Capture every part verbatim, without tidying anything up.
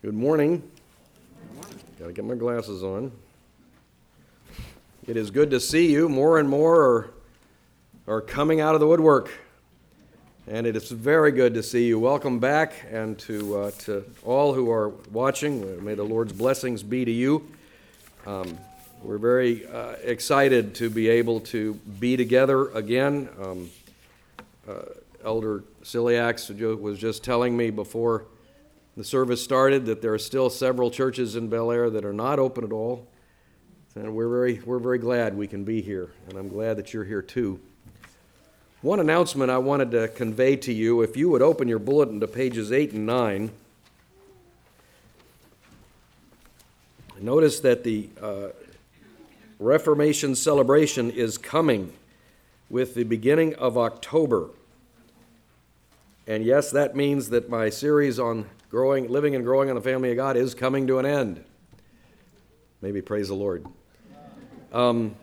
Good morning. Got to get my glasses on. It is good to see you. More and more are, are coming out of the woodwork, and it is very good to see you. Welcome back, and to uh, to all who are watching, may the Lord's blessings be to you. Um, we're very uh, excited to be able to be together again. Um, uh, Elder Ciliax was just telling me before the service started that there are still several churches in Bel Air that are not open at all, and we're very we're very glad we can be here, and I'm glad that you're here too. One announcement I wanted to convey to you: if you would open your bulletin to pages eight and nine, notice that the uh, Reformation celebration is coming with the beginning of October. And yes, that means that my series on growing, living and growing in the family of God is coming to an end. Maybe praise the Lord. Um,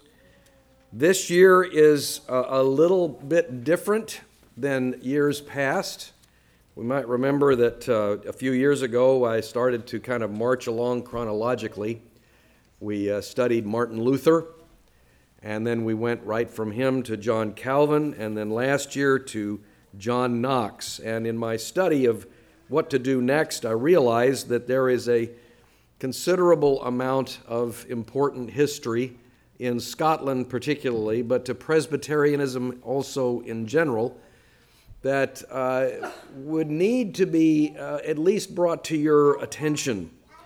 this year is a, a little bit different than years past. We might remember that uh, a few years ago I started to kind of march along chronologically. We uh, studied Martin Luther, and then we went right from him to John Calvin, and then last year to John Knox. And in my study of what to do next, I realized that there is a considerable amount of important history in Scotland particularly, but to Presbyterianism also in general, that uh, would need to be uh, at least brought to your attention.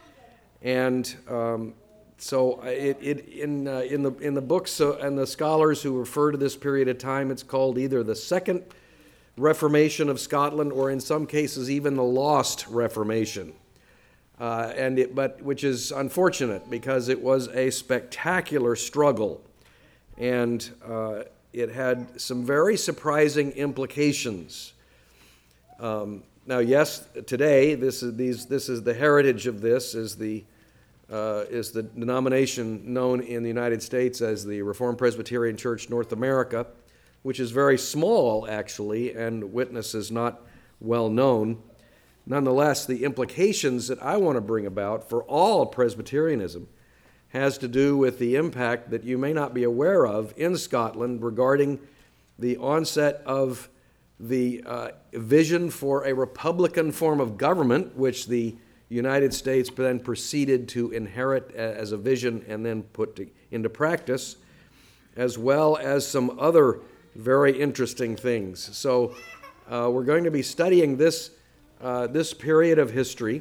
And um, so it, it in uh, in the in the books uh, and the scholars who refer to this period of time, it's called either the Second Reformation of Scotland, or in some cases even the Lost Reformation, uh, and it, but which is unfortunate because it was a spectacular struggle, and uh, it had some very surprising implications. Um, now, yes, today this is these this is the heritage of this is the uh, is the denomination known in the United States as the Reformed Presbyterian Church North America, which is very small, actually, and witness is not well known. Nonetheless, the implications that I want to bring about for all Presbyterianism has to do with the impact that you may not be aware of in Scotland regarding the onset of the uh, vision for a republican form of government, which the United States then proceeded to inherit as a vision and then put to, into practice, as well as some other very interesting things. So uh, we're going to be studying this uh, this period of history.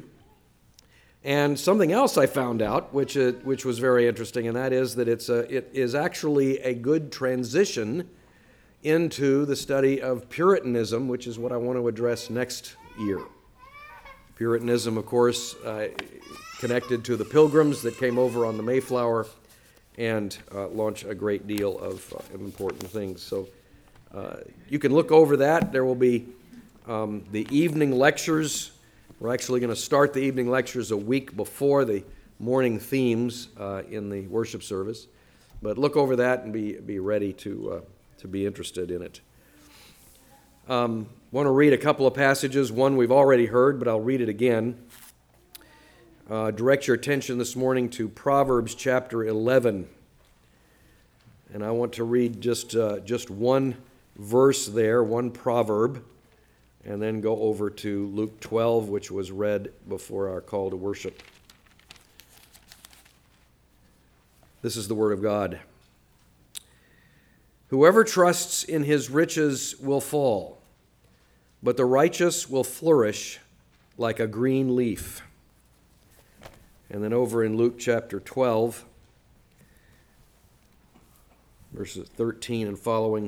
And something else I found out, which uh, which was very interesting, and that is that it's a, it is actually a good transition into the study of Puritanism, which is what I want to address next year. Puritanism, of course, uh, connected to the Pilgrims that came over on the Mayflower and uh, launched a great deal of uh, important things. So Uh, you can look over that. There will be um, the evening lectures. We're actually going to start the evening lectures a week before the morning themes uh, in the worship service. But look over that and be be ready to uh, to be interested in it. Um, want to read a couple of passages. One we've already heard, but I'll read it again. Uh, direct your attention this morning to Proverbs chapter eleven. And I want to read just uh, just one verse there, one proverb, and then go over to Luke twelve, which was read before our call to worship. This is the word of God. Whoever trusts in his riches will fall, but the righteous will flourish like a green leaf. And then over in Luke chapter twelve, verses thirteen and following,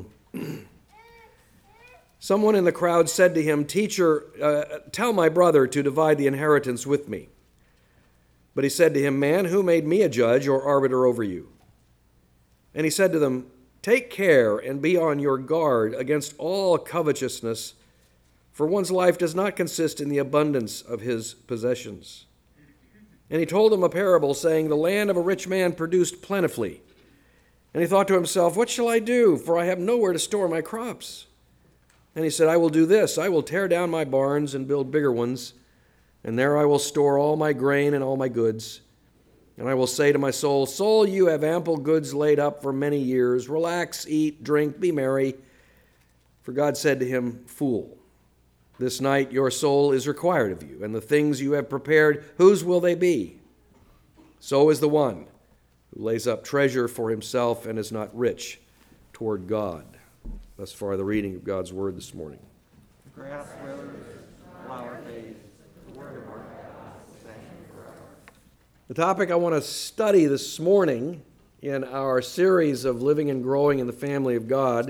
someone in the crowd said to him, "Teacher, uh, tell my brother to divide the inheritance with me." But he said to him, "Man, who made me a judge or arbiter over you?" And he said to them, "Take care and be on your guard against all covetousness, for one's life does not consist in the abundance of his possessions." And he told them a parable, saying, "The land of a rich man produced plentifully. And he thought to himself, 'What shall I do? For I have nowhere to store my crops.' And he said, 'I will do this. I will tear down my barns and build bigger ones, and there I will store all my grain and all my goods. And I will say to my soul, Soul, you have ample goods laid up for many years. Relax, eat, drink, be merry. For God said to him, Fool, this night your soul is required of you, and the things you have prepared, whose will they be? So is the one who lays up treasure for himself and is not rich toward God. Thus far, the reading of God's word this morning. Grass withers, flower fades, the word of our God, thank you forever. The topic I want to study this morning in our series of Living and Growing in the Family of God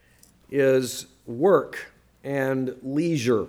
is work and leisure.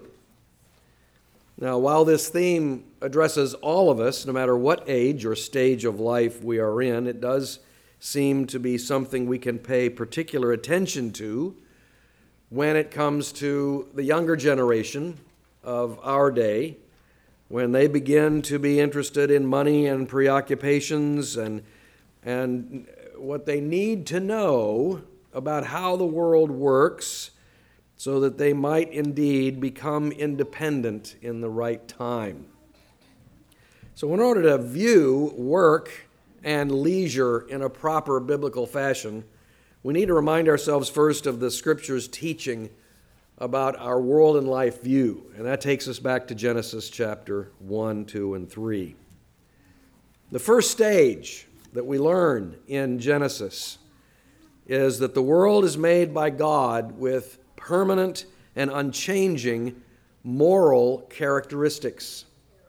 Now, while this theme addresses all of us, no matter what age or stage of life we are in, it does seem to be something we can pay particular attention to when it comes to the younger generation of our day, when they begin to be interested in money and preoccupations and, and what they need to know about how the world works so that they might indeed become independent in the right time. So in order to view work and leisure in a proper biblical fashion, we need to remind ourselves first of the Scripture's teaching about our world and life view. And that takes us back to Genesis chapter one, two, and three. The first stage that we learn in Genesis is that the world is made by God with permanent and unchanging moral characteristics.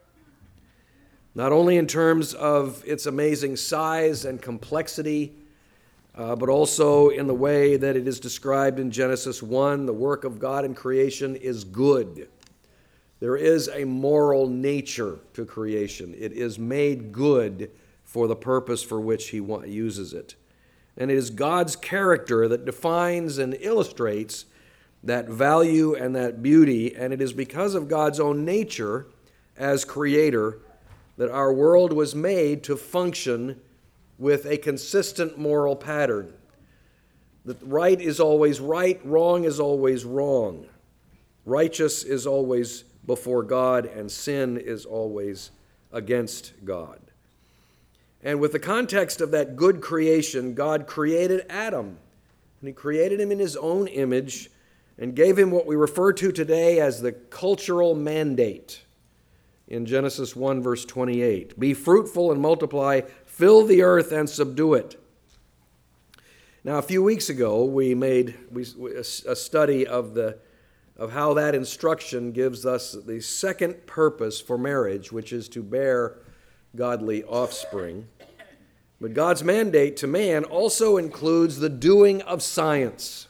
Not only in terms of its amazing size and complexity, uh, but also in the way that it is described in Genesis one, the work of God in creation is good. There is a moral nature to creation. It is made good for the purpose for which He uses it. And it is God's character that defines and illustrates that value and that beauty, and it is because of God's own nature as creator that our world was made to function with a consistent moral pattern. That right is always right, wrong is always wrong. Righteous is always before God, and sin is always against God. And with the context of that good creation, God created Adam, and He created him in His own image and gave him what we refer to today as the cultural mandate. In Genesis one, verse twenty-eight, be fruitful and multiply, fill the earth and subdue it. Now, a few weeks ago, we made we, a study of, the, of how that instruction gives us the second purpose for marriage, which is to bear godly offspring. But God's mandate to man also includes the doing of science.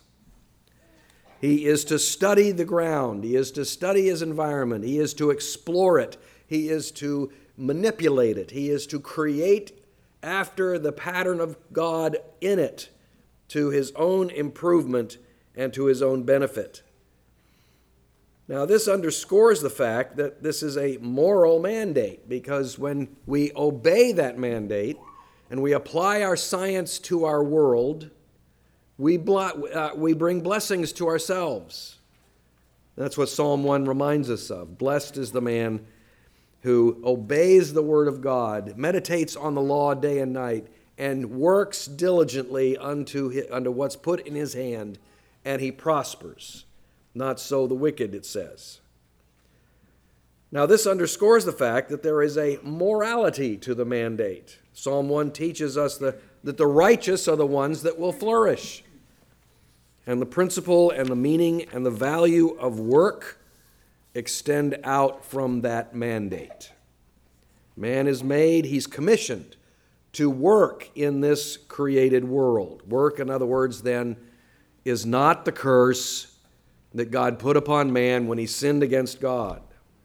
He is to study the ground. He is to study his environment. He is to explore it. He is to manipulate it. He is to create after the pattern of God in it to his own improvement and to his own benefit. Now, this underscores the fact that this is a moral mandate, because when we obey that mandate and we apply our science to our world, We, uh, we bring blessings to ourselves. That's what Psalm one reminds us of. Blessed is the man who obeys the word of God, meditates on the law day and night, and works diligently unto, his, unto what's put in his hand, and he prospers. Not so the wicked, it says. Now, this underscores the fact that there is a morality to the mandate. Psalm one teaches us the that the righteous are the ones that will flourish. And the principle and the meaning and the value of work extend out from that mandate. Man is made, he's commissioned to work in this created world. Work, in other words, then, is not the curse that God put upon man when he sinned against God.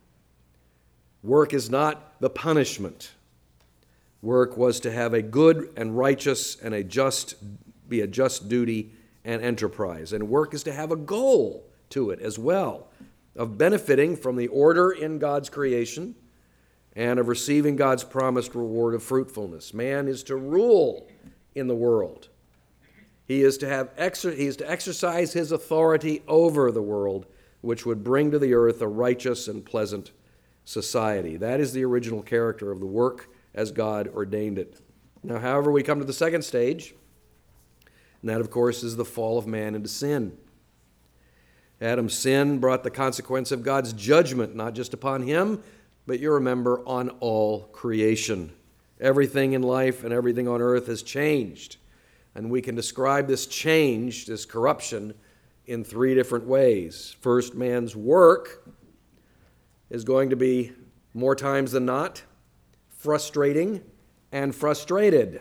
Work is not the punishment. Work was to have a good and righteous and a just, be a just duty and enterprise. And work is to have a goal to it as well, of benefiting from the order in God's creation and of receiving God's promised reward of fruitfulness. Man is to rule in the world. He is to have exer- he is to exercise his authority over the world, which would bring to the earth a righteous and pleasant society. That is the original character of the work as God ordained it. Now, however, we come to the second stage, and that, of course, is the fall of man into sin. Adam's sin brought the consequence of God's judgment, not just upon him, but you remember, on all creation. Everything in life and everything on earth has changed. And we can describe this change, this corruption, in three different ways. First, man's work is going to be, more times than not, frustrating and frustrated.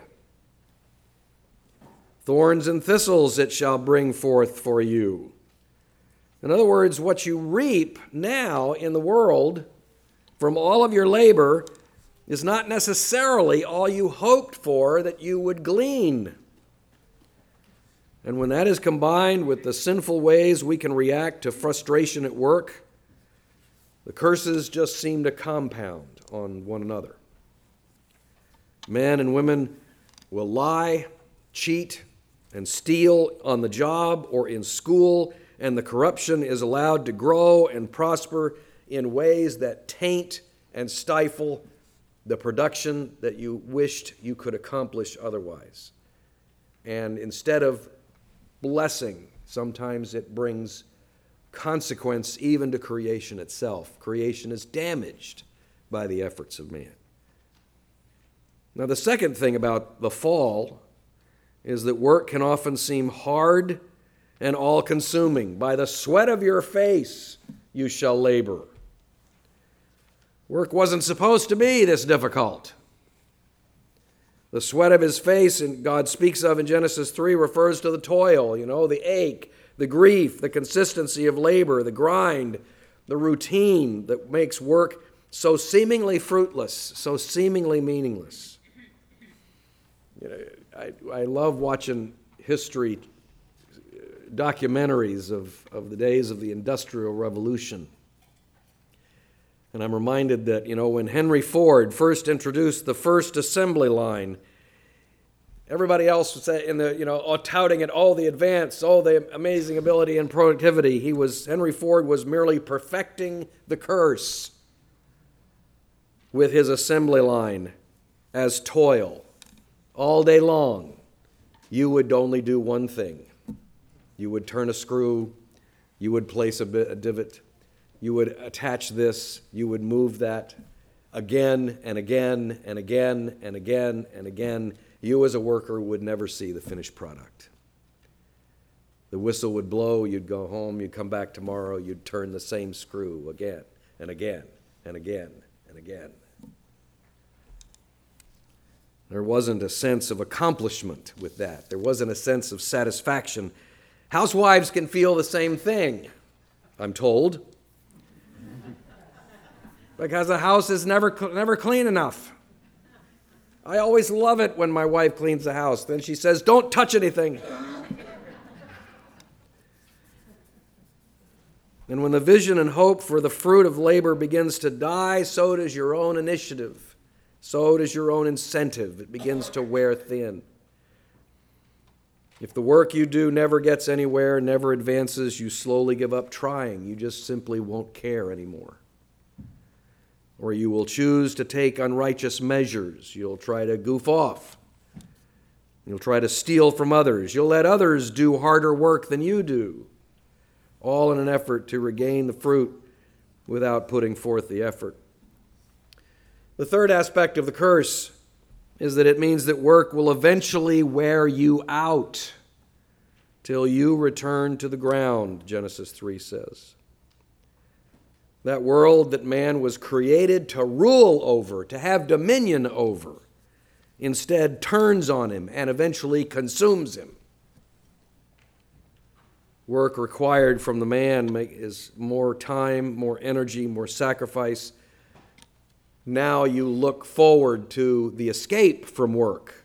Thorns and thistles it shall bring forth for you. In other words, what you reap now in the world from all of your labor is not necessarily all you hoped for that you would glean. And when that is combined with the sinful ways we can react to frustration at work, the curses just seem to compound on one another. Men and women will lie, cheat, and steal on the job or in school, and the corruption is allowed to grow and prosper in ways that taint and stifle the production that you wished you could accomplish otherwise. And instead of blessing, sometimes it brings consequence even to creation itself. Creation is damaged by the efforts of man. Now, the second thing about the fall is that work can often seem hard and all-consuming. By the sweat of your face you shall labor. Work wasn't supposed to be this difficult. The sweat of his face, and God speaks of in Genesis three, refers to the toil, you know, the ache, the grief, the consistency of labor, the grind, the routine that makes work so seemingly fruitless, so seemingly meaningless. You know, I, I love watching history documentaries of, of the days of the Industrial Revolution. And I'm reminded that, you know, when Henry Ford first introduced the first assembly line, everybody else was in the, you know, all touting it, all the advance, all the amazing ability and productivity. He was, Henry Ford was merely perfecting the curse with his assembly line as toil. All day long, you would only do one thing. You would turn a screw, you would place a, bit, a divot, you would attach this, you would move that again and again and again and again and again. You as a worker would never see the finished product. The whistle would blow, you'd go home, you'd come back tomorrow, you'd turn the same screw again and again and again and again. There wasn't a sense of accomplishment with that. There wasn't a sense of satisfaction. Housewives can feel the same thing, I'm told, because the house is never, never clean enough. I always love it when my wife cleans the house. Then she says, "Don't touch anything." And when the vision and hope for the fruit of labor begins to die, so does your own initiative. So does your own incentive. It begins to wear thin. If the work you do never gets anywhere, never advances, you slowly give up trying. You just simply won't care anymore. Or you will choose to take unrighteous measures. You'll try to goof off. You'll try to steal from others. You'll let others do harder work than you do, all in an effort to regain the fruit without putting forth the effort. The third aspect of the curse is that it means that work will eventually wear you out till you return to the ground, Genesis three says. That world that man was created to rule over, to have dominion over, instead turns on him and eventually consumes him. Work required from the man is more time, more energy, more sacrifice. Now you look forward to the escape from work.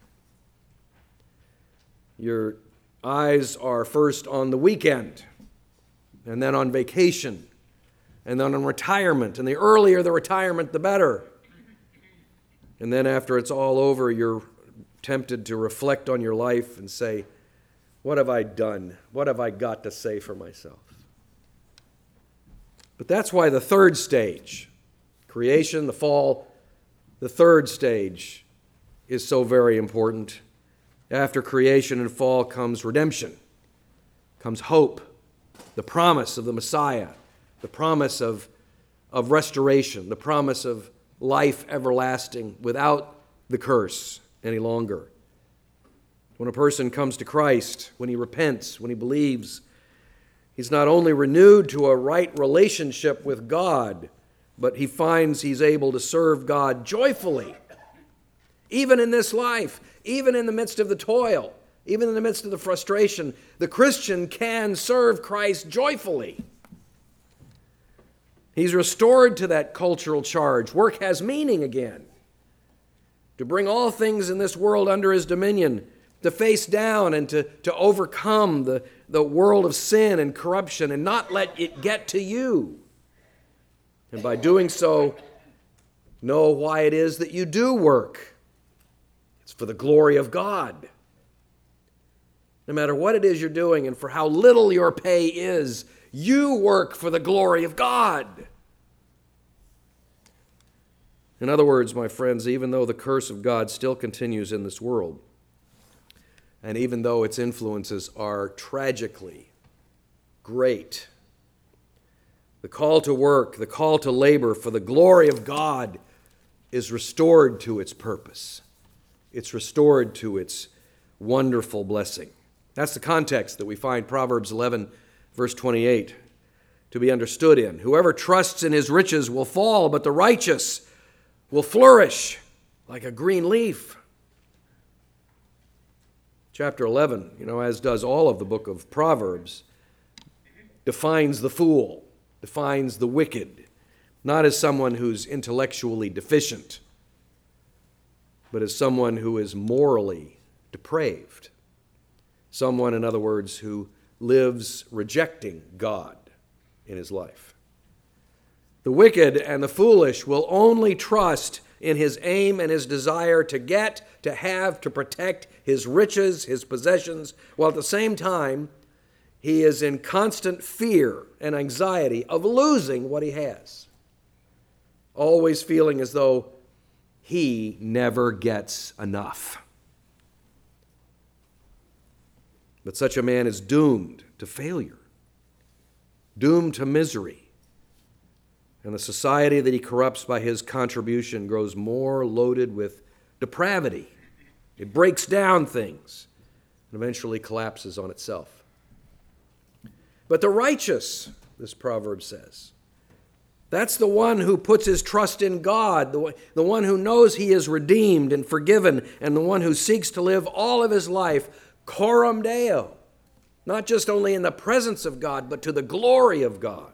Your eyes are first on the weekend, and then on vacation, and then on retirement. And the earlier the retirement, the better. And then after it's all over, you're tempted to reflect on your life and say, what have I done? What have I got to say for myself? But that's why the third stage, Creation, the fall, the third stage is so very important. After creation and fall comes redemption, comes hope, the promise of the Messiah, the promise of, of restoration, the promise of life everlasting without the curse any longer. When a person comes to Christ, when he repents, when he believes, he's not only renewed to a right relationship with God, but he finds he's able to serve God joyfully, even in this life, even in the midst of the toil, even in the midst of the frustration. The Christian can serve Christ joyfully. He's restored to that cultural charge. Work has meaning again. To bring all things in this world under his dominion, to face down and to, to overcome the, the world of sin and corruption and not let it get to you. And by doing so, know why it is that you do work. It's for the glory of God. No matter what it is you're doing and for how little your pay is, you work for the glory of God. In other words, my friends, even though the curse of God still continues in this world, and even though its influences are tragically great, the call to work, the call to labor for the glory of God is restored to its purpose. It's restored to its wonderful blessing. That's the context that we find Proverbs eleven, verse twenty-eight, to be understood in. Whoever trusts in his riches will fall, but the righteous will flourish like a green leaf. Chapter eleven, you know, as does all of the book of Proverbs, defines the fool, defines the wicked, not as someone who's intellectually deficient, but as someone who is morally depraved. Someone, in other words, who lives rejecting God in his life. The wicked and the foolish will only trust in his aim and his desire to get, to have, to protect his riches, his possessions, while at the same time he is in constant fear and anxiety of losing what he has, always feeling as though he never gets enough. But such a man is doomed to failure, doomed to misery. And the society that he corrupts by his contribution grows more loaded with depravity. It breaks down things and eventually collapses on itself. But the righteous, this proverb says, that's the one who puts his trust in God, the, the one who knows he is redeemed and forgiven, and the one who seeks to live all of his life coram Deo, not just only in the presence of God, but to the glory of God.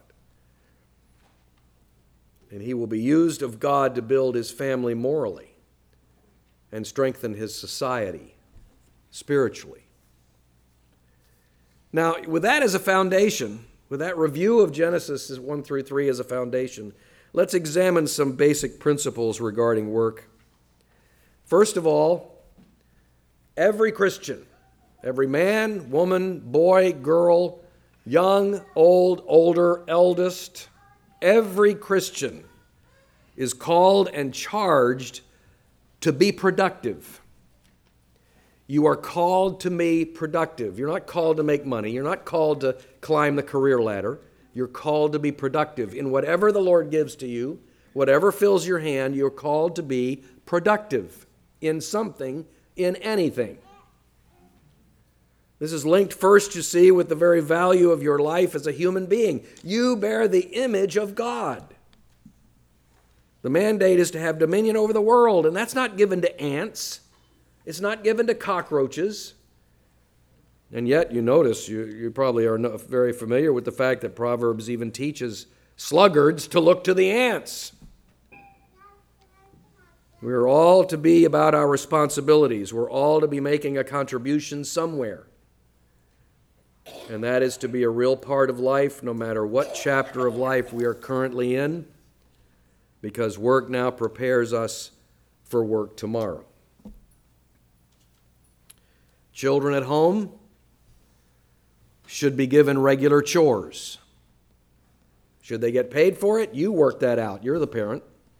And he will be used of God to build his family morally and strengthen his society spiritually. Now, with that as a foundation, with that review of Genesis one through three as a foundation, let's examine some basic principles regarding work. First of all, every Christian, every man, woman, boy, girl, young, old, older, eldest, every Christian is called and charged to be productive. You are called to be productive. You're not called to make money. You're not called to climb the career ladder. You're called to be productive. In whatever the Lord gives to you, whatever fills your hand, you're called to be productive in something, in anything. This is linked first, you see, with the very value of your life as a human being. You bear the image of God. The mandate is to have dominion over the world, and that's not given to ants. It's not given to cockroaches. And yet, you notice, you, you probably are not very familiar with the fact that Proverbs even teaches sluggards to look to the ants. We're all to be about our responsibilities. We're all to be making a contribution somewhere. And that is to be a real part of life, no matter what chapter of life we are currently in, because work now prepares us for work tomorrow. Children at home should be given regular chores. Should they get paid for it? You work that out. You're the parent.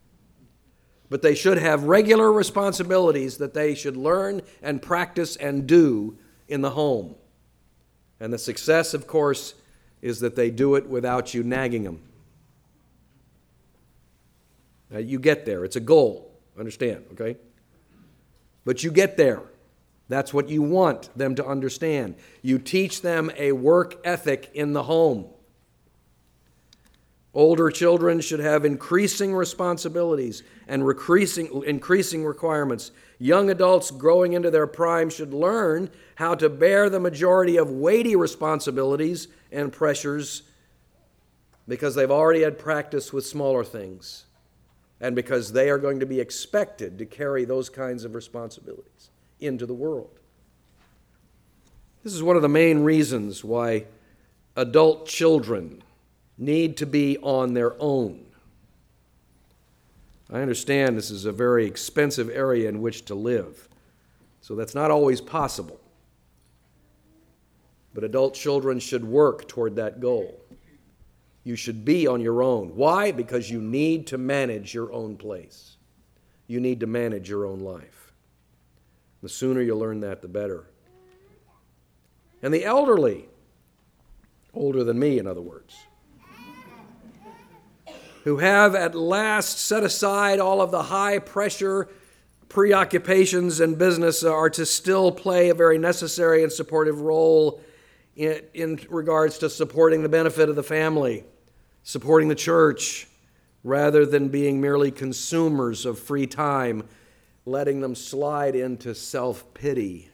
but they should have regular responsibilities that they should learn and practice and do in the home. And the success, of course, is that they do it without you nagging them. Now, you get there. It's a goal. Understand, okay? But you get there. That's what you want them to understand. You teach them a work ethic in the home. Older children should have increasing responsibilities and increasing, increasing requirements. Young adults growing into their prime should learn how to bear the majority of weighty responsibilities and pressures because they've already had practice with smaller things and because they are going to be expected to carry those kinds of responsibilities into the world. This is one of the main reasons why adult children need to be on their own. I understand this is a very expensive area in which to live, so that's not always possible. But adult children should work toward that goal. You should be on your own. Why? Because you need to manage your own place. You need to manage your own life. The sooner you learn that, the better. And the elderly, older than me, in other words, who have at last set aside all of the high-pressure preoccupations in business, are to still play a very necessary and supportive role in, in regards to supporting the benefit of the family, supporting the church, rather than being merely consumers of free time, letting them slide into self-pity.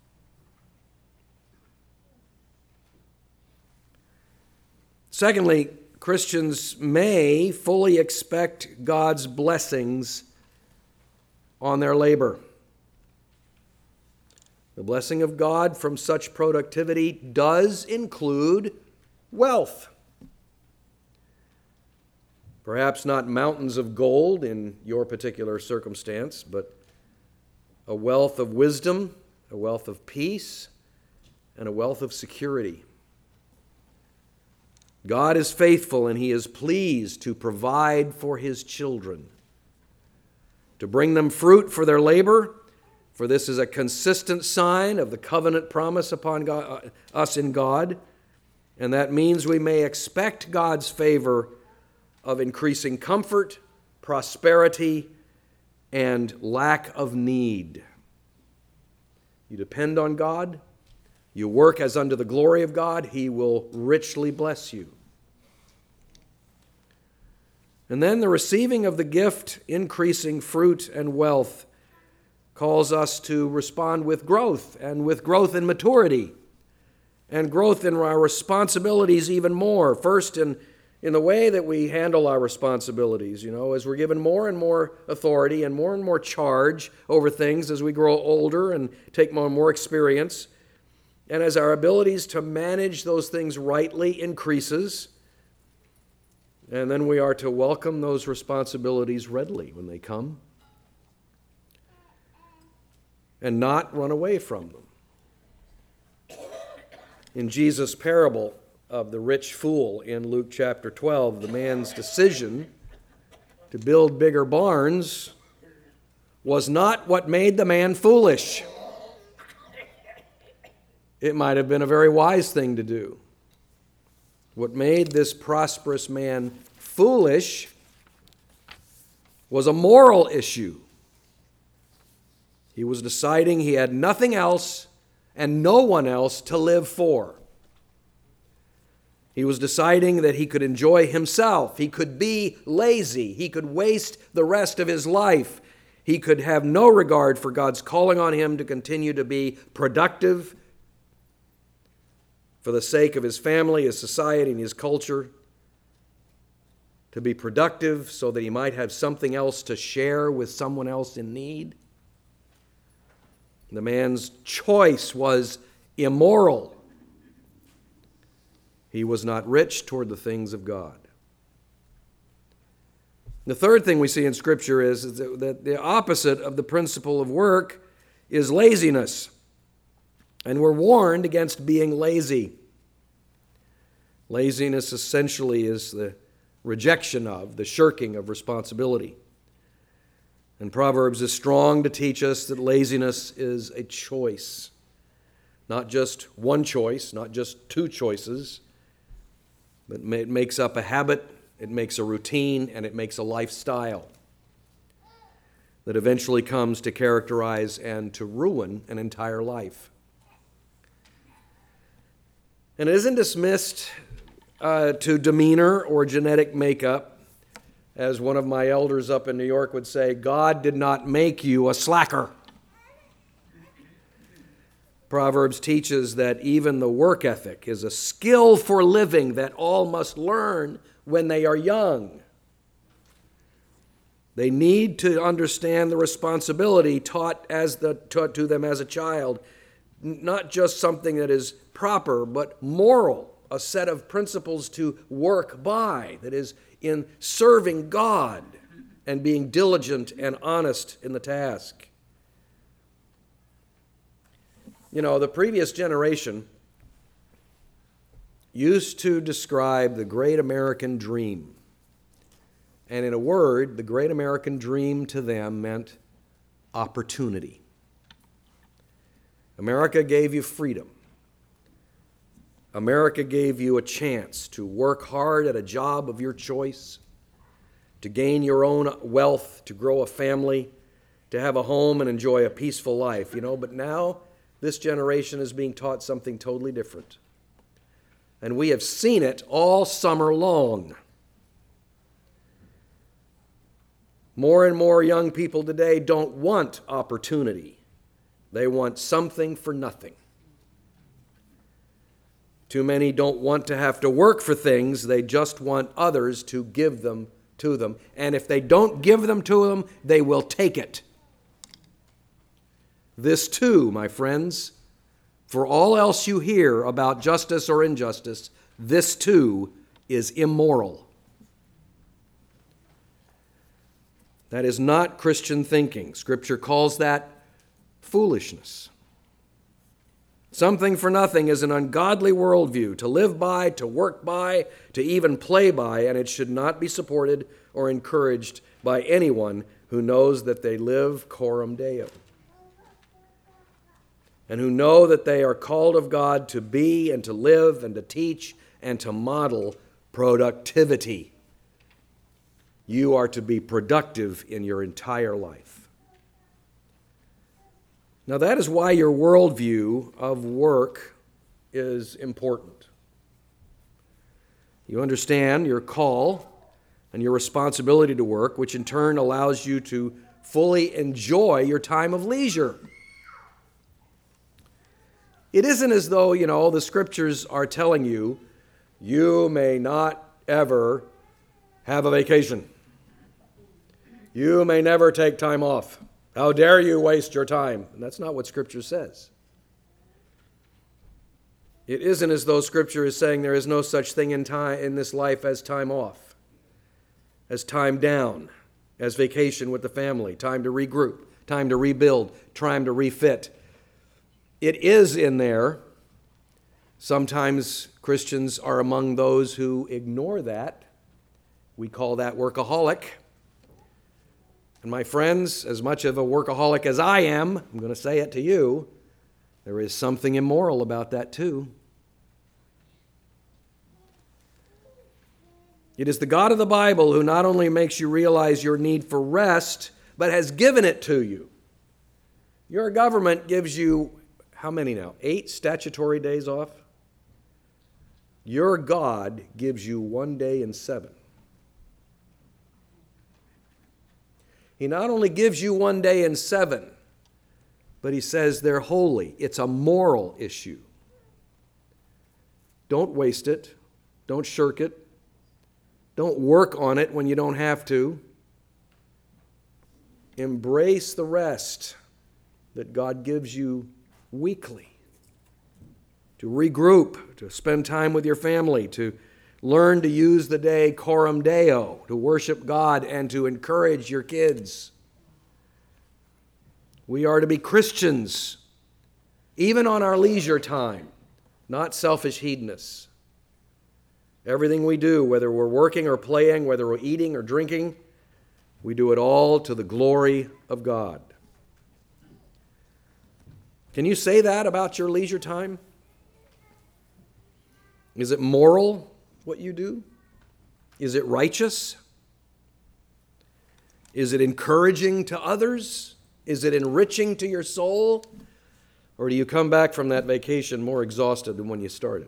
Secondly, Christians may fully expect God's blessings on their labor. The blessing of God from such productivity does include wealth. Perhaps not mountains of gold in your particular circumstance, but a wealth of wisdom, a wealth of peace, and a wealth of security. God is faithful, and He is pleased to provide for His children, to bring them fruit for their labor, for this is a consistent sign of the covenant promise upon God, uh, us in God, and that means we may expect God's favor of increasing comfort, prosperity, and lack of need. You depend on God, you work as unto the glory of God, He will richly bless you. And then the receiving of the gift, increasing fruit and wealth, calls us to respond with growth, and with growth in maturity, and growth in our responsibilities even more. First, in, in the way that we handle our responsibilities, you know, as we're given more and more authority and more and more charge over things as we grow older and take more and more experience, and as our abilities to manage those things rightly increases, and then we are to welcome those responsibilities readily when they come and not run away from them. In Jesus' parable of the rich fool in Luke chapter twelve, the man's decision to build bigger barns was not what made the man foolish. It might have been a very wise thing to do. What made this prosperous man foolish was a moral issue. He was deciding he had nothing else and no one else to live for. He was deciding that he could enjoy himself. He could be lazy. He could waste the rest of his life. He could have no regard for God's calling on him to continue to be productive for the sake of his family, his society, and his culture, to be productive so that he might have something else to share with someone else in need. The man's choice was immoral. He was not rich toward the things of God. The third thing we see in Scripture is that the opposite of the principle of work is laziness. And we're warned against being lazy. Laziness essentially is the rejection of, the shirking of responsibility. And Proverbs is strong to teach us that laziness is a choice. Not just one choice, not just two choices, but it makes up a habit, it makes a routine, and it makes a lifestyle that eventually comes to characterize and to ruin an entire life. And it isn't dismissed uh, to demeanor or genetic makeup. As one of my elders up in New York would say, God did not make you a slacker. Proverbs teaches that even the work ethic is a skill for living that all must learn when they are young. They need to understand the responsibility taught as the taught to them as a child, not just something that is proper, but moral, a set of principles to work by, that is in serving God and being diligent and honest in the task. You know, the previous generation used to describe the great American dream. And in a word, the great American dream to them meant opportunity. America gave you freedom. America gave you a chance to work hard at a job of your choice, to gain your own wealth, to grow a family, to have a home and enjoy a peaceful life, you know. But now this generation is being taught something totally different. And we have seen it all summer long. More and more young people today don't want opportunity. They want something for nothing. Too many don't want to have to work for things. They just want others to give them to them. And if they don't give them to them, they will take it. This too, my friends, for all else you hear about justice or injustice, this too is immoral. That is not Christian thinking. Scripture calls that foolishness. Something for nothing is an ungodly worldview to live by, to work by, to even play by, and it should not be supported or encouraged by anyone who knows that they live coram Deo, and who know that they are called of God to be and to live and to teach and to model productivity. You are to be productive in your entire life. Now, that is why your worldview of work is important. You understand your call and your responsibility to work, which in turn allows you to fully enjoy your time of leisure. It isn't as though, you know, the scriptures are telling you, you may not ever have a vacation. You may never take time off. How dare you waste your time? And that's not what Scripture says. It isn't as though Scripture is saying there is no such thing in time in this life as time off, as time down, as vacation with the family, time to regroup, time to rebuild, time to refit. It is in there. Sometimes Christians are among those who ignore that. We call that workaholic. And my friends, as much of a workaholic as I am, I'm going to say it to you, there is something immoral about that too. It is the God of the Bible who not only makes you realize your need for rest, but has given it to you. Your government gives you, how many now? Eight statutory days off? Your God gives you one day in seven. He not only gives you one day in seven, but he says they're holy. It's a moral issue. Don't waste it. Don't shirk it. Don't work on it when you don't have to. Embrace the rest that God gives you weekly. To regroup, to spend time with your family, to learn to use the day coram Deo, to worship God and to encourage your kids. We are to be Christians, even on our leisure time, not selfish hedonists. Everything we do, whether we're working or playing, whether we're eating or drinking, We do it all to the glory of God. Can you say that about your leisure time? Is it moral, what you do? Is it righteous? Is it encouraging to others? Is it enriching to your soul? Or do you come back from that vacation more exhausted than when you started?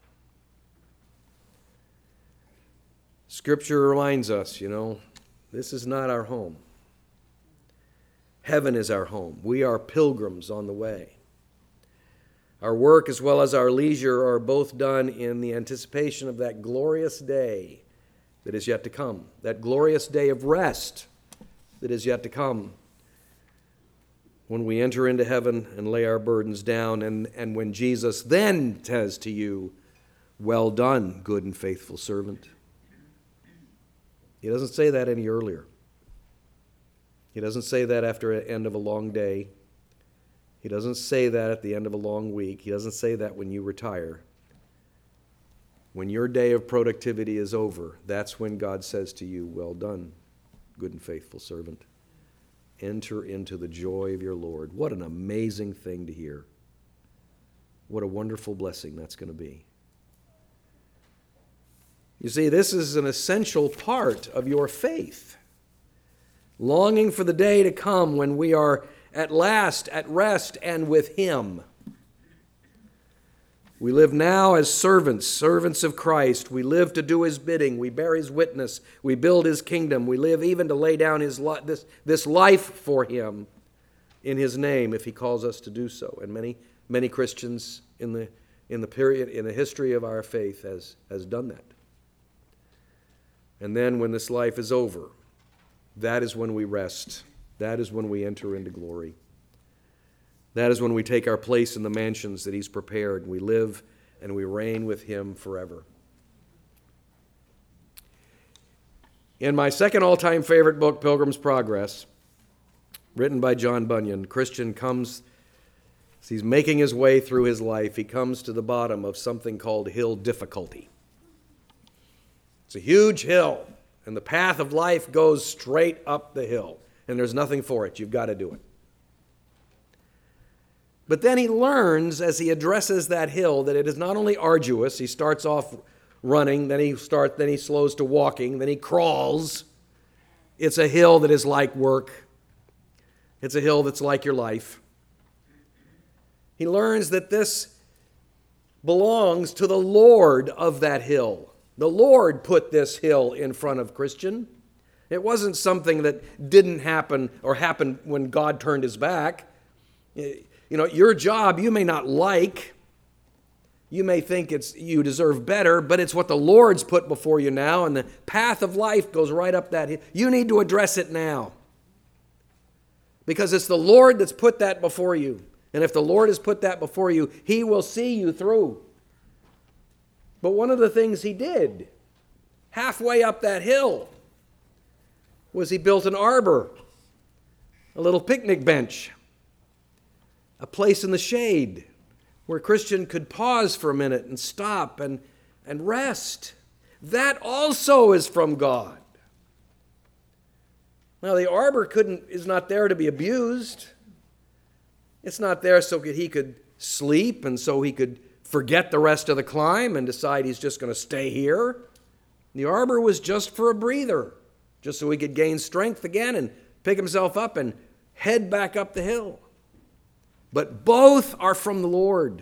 Scripture reminds us, you know, this is not our home. Heaven is our home. We are pilgrims on the way. Our work as well as our leisure are both done in the anticipation of that glorious day that is yet to come, that glorious day of rest that is yet to come, when we enter into heaven and lay our burdens down, and, and when Jesus then says to you, "Well done, good and faithful servant." He doesn't say that any earlier. He doesn't say that after the end of a long day. He doesn't say that at the end of a long week. He doesn't say that when you retire. When your day of productivity is over, that's when God says to you, "Well done, good and faithful servant. Enter into the joy of your Lord." What an amazing thing to hear. What a wonderful blessing that's going to be. You see, this is an essential part of your faith. Longing for the day to come when we are at last at rest and with Him. We live now as servants, servants of Christ. We live to do His bidding. We bear His witness. We build His kingdom. We live even to lay down his li- this, this life for Him in His name if He calls us to do so. And many, many Christians in the, in the period, in the history of our faith has, has done that. And then when this life is over, that is when we rest. That is when we enter into glory. That is when we take our place in the mansions that He's prepared. We live and we reign with Him forever. In my second all-time favorite book, Pilgrim's Progress, written by John Bunyan, Christian comes, as he's making his way through his life, he comes to the bottom of something called hill difficulty. It's a huge hill, and the path of life goes straight up the hill, and there's nothing for it. You've got to do it. But then he learns as he addresses that hill that it is not only arduous. He starts off running, then he start, then he slows to walking, then he crawls. It's a hill that is like work. It's a hill that's like your life. He learns that this belongs to the Lord of that hill. The Lord put this hill in front of Christian. It wasn't something that didn't happen or happened when God turned His back. You know, your job you may not like. You may think it's you deserve better, but it's what the Lord's put before you now, and the path of life goes right up that hill. You need to address it now, because it's the Lord that's put that before you. And if the Lord has put that before you, He will see you through. But one of the things He did, halfway up that hill, was He built an arbor, a little picnic bench, a place in the shade where a Christian could pause for a minute and stop and, and rest. That also is from God. Now, the arbor couldn't is not there to be abused. It's not there so that he could sleep and so he could forget the rest of the climb and decide he's just going to stay here. The arbor was just for a breather, just so he could gain strength again and pick himself up and head back up the hill. But both are from the Lord.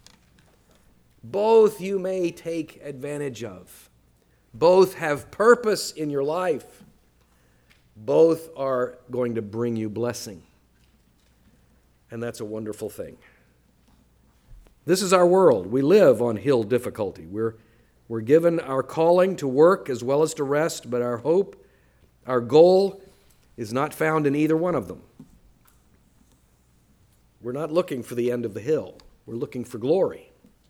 Both you may take advantage of. Both have purpose in your life. Both are going to bring you blessing. And that's a wonderful thing. This is our world. We live on hill difficulty. We're, we're given our calling to work as well as to rest, but our hope, our goal is not found in either one of them. We're not looking for the end of the hill. We're looking for glory.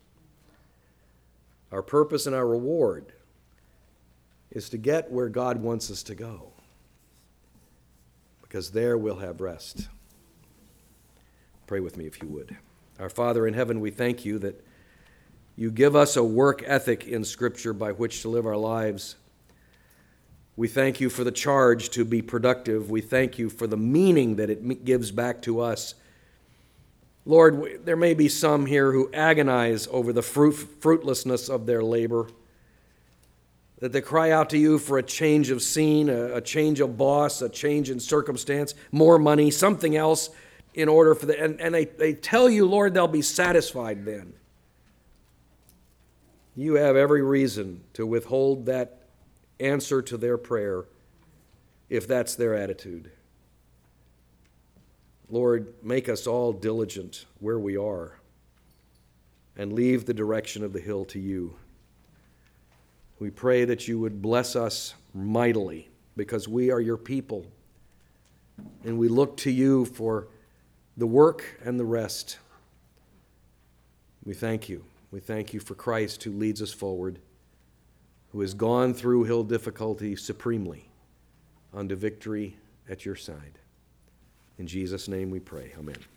Our purpose and our reward is to get where God wants us to go, because there we'll have rest. Pray with me if you would. Our Father in heaven, we thank you that you give us a work ethic in Scripture by which to live our lives. We thank you for the charge to be productive. We thank you for the meaning that it gives back to us. Lord, there may be some here who agonize over the fruit, fruitlessness of their labor, that they cry out to you for a change of scene, a, a change of boss, a change in circumstance, more money, something else in order for the, and, and they, they tell you, Lord, they'll be satisfied then. You have every reason to withhold that answer to their prayer if that's their attitude. Lord, make us all diligent where we are and leave the direction of the hill to you. We pray that you would bless us mightily because we are your people and we look to you for the work and the rest. We thank you. We thank you for Christ who leads us forward, who has gone through hill difficulty supremely unto victory at your side. In Jesus' name we pray. Amen.